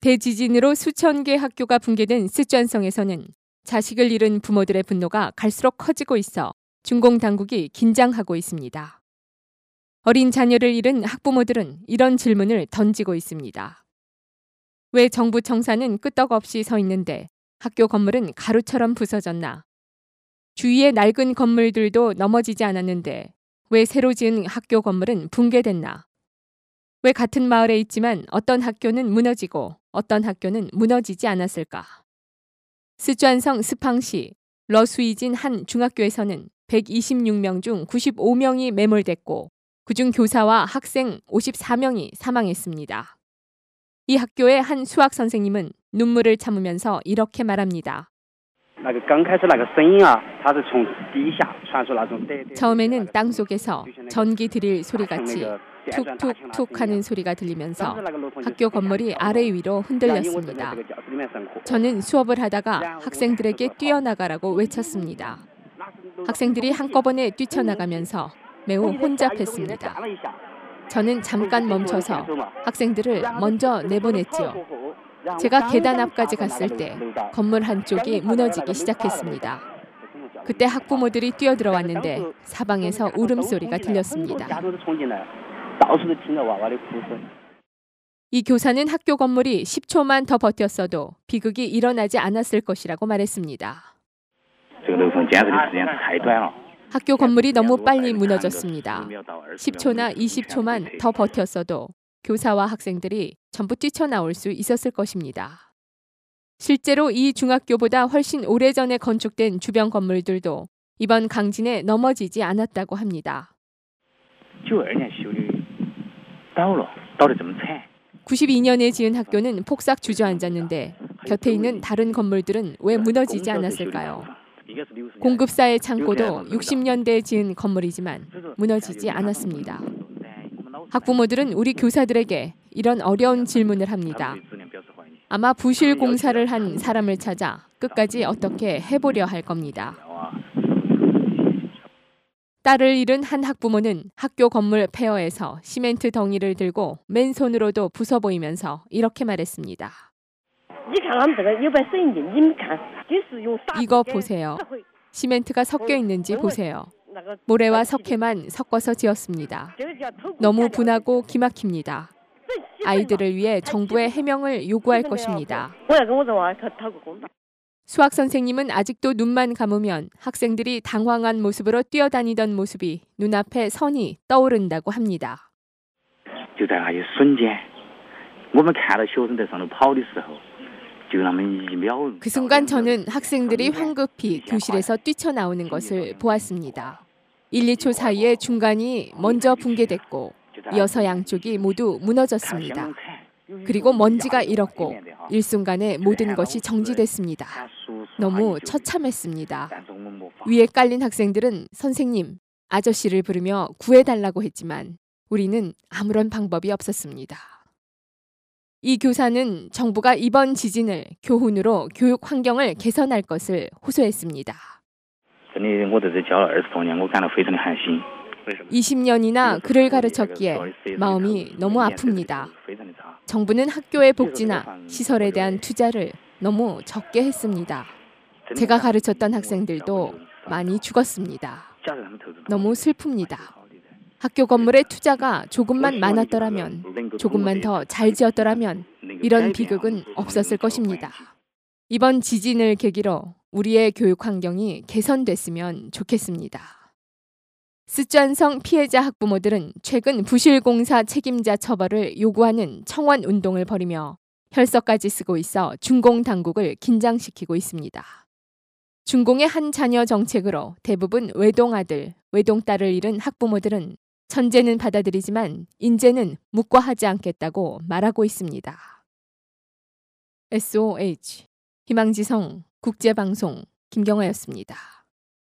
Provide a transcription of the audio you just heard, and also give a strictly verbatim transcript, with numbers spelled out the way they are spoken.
대지진으로 수천 개 학교가 붕괴된 쓰촨성에서는 자식을 잃은 부모들의 분노가 갈수록 커지고 있어 중공 당국이 긴장하고 있습니다. 어린 자녀를 잃은 학부모들은 이런 질문을 던지고 있습니다. 왜 정부 청사는 끄떡없이 서 있는데 학교 건물은 가루처럼 부서졌나? 주위의 낡은 건물들도 넘어지지 않았는데 왜 새로 지은 학교 건물은 붕괴됐나? 왜 같은 마을에 있지만 어떤 학교는 무너지고 어떤 학교는 무너지지 않았을까? 쓰촨성 스팡시 러수이진 한 중학교에서는 백이십육 명 중 구십오 명이 매몰됐고 그중 교사와 학생 오십사 명이 사망했습니다. 이 학교의 한 수학 선생님은 눈물을 참으면서 이렇게 말합니다. 처음에는 땅속에서 전기 드릴 소리같이 툭툭툭 하는 소리가 들리면서 학교 건물이 아래 위로 흔들렸습니다. 저는 수업을 하다가 학생들에게 뛰어나가라고 외쳤습니다. 학생들이 한꺼번에 뛰쳐나가면서 매우 혼잡했습니다. 저는 잠깐 멈춰서 학생들을 먼저 내보냈지요. 제가 계단 앞까지 갔을 때 건물 한쪽이 무너지기 시작했습니다. 그때 학부모들이 뛰어들어왔는데 사방에서 울음소리가 들렸습니다. 이 교사는 학교 건물이 십 초만 더 버텼어도 비극이 일어나지 않았을 것이라고 말했습니다. 학교 건물이 너무 빨리 무너졌습니다. 십 초나 이십 초만 더 버텼어도 교사와 학생들이 전부 뛰쳐나올 수 있었을 것입니다. 실제로 이 중학교보다 훨씬 오래전에 건축된 주변 건물들도 이번 강진에 넘어지지 않았다고 합니다. 구십이 년에 지은 학교는 폭삭 주저앉았는데 곁에 있는 다른 건물들은 왜 무너지지 않았을까요? 공급사의 창고도 육십 년대에 지은 건물이지만 무너지지 않았습니다. 학부모들은 우리 교사들에게 이런 어려운 질문을 합니다. 아마 부실 공사를 한 사람을 찾아 끝까지 어떻게 해보려 할 겁니다. 딸을 잃은 한 학부모는 학교 건물 폐허에서 시멘트 덩이를 들고 맨손으로도 부숴 보이면서 이렇게 말했습니다. 이거 보세요. 시멘트가 섞여 있는지 보세요. 모래와 석회만 섞어서 지었습니다. 너무 분하고 기막힙니다. 아이들을 위해 정부의 해명을 요구할 것입니다. 수학 선생님은 아직도 눈만 감으면 학생들이 당황한 모습으로 뛰어다니던 모습이 눈앞에 선이 떠오른다고 합니다. 그 순간 저는 학생들이 황급히 교실에서 뛰쳐나오는 것을 보았습니다. 일, 이 초 사이에 중간이 먼저 붕괴됐고 이어서 양쪽이 모두 무너졌습니다. 그리고 먼지가 일었고 일순간에 모든 것이 정지됐습니다. 너무 처참했습니다. 위에 깔린 학생들은 선생님, 아저씨를 부르며 구해달라고 했지만 우리는 아무런 방법이 없었습니다. 이 교사는 정부가 이번 지진을 교훈으로 교육 환경을 개선할 것을 호소했습니다. 이십 년이나 글을 가르쳤기에 마음이 너무 아픕니다. 정부는 학교의 복지나 시설에 대한 투자를 너무 적게 했습니다. 제가 가르쳤던 학생들도 많이 죽었습니다. 너무 슬픕니다. 학교 건물의 투자가 조금만 많았더라면, 조금만 더 잘 지었더라면 이런 비극은 없었을 것입니다. 이번 지진을 계기로 우리의 교육 환경이 개선됐으면 좋겠습니다. 쓰촨성 피해자 학부모들은 최근 부실공사 책임자 처벌을 요구하는 청원 운동을 벌이며 혈서까지 쓰고 있어 중공 당국을 긴장시키고 있습니다. 중공의 한 자녀 정책으로 대부분 외동아들, 외동딸을 잃은 학부모들은 천재는 받아들이지만 인재는 묵과하지 않겠다고 말하고 있습니다. 에스오에이치 희망지성 국제방송 김경아였습니다.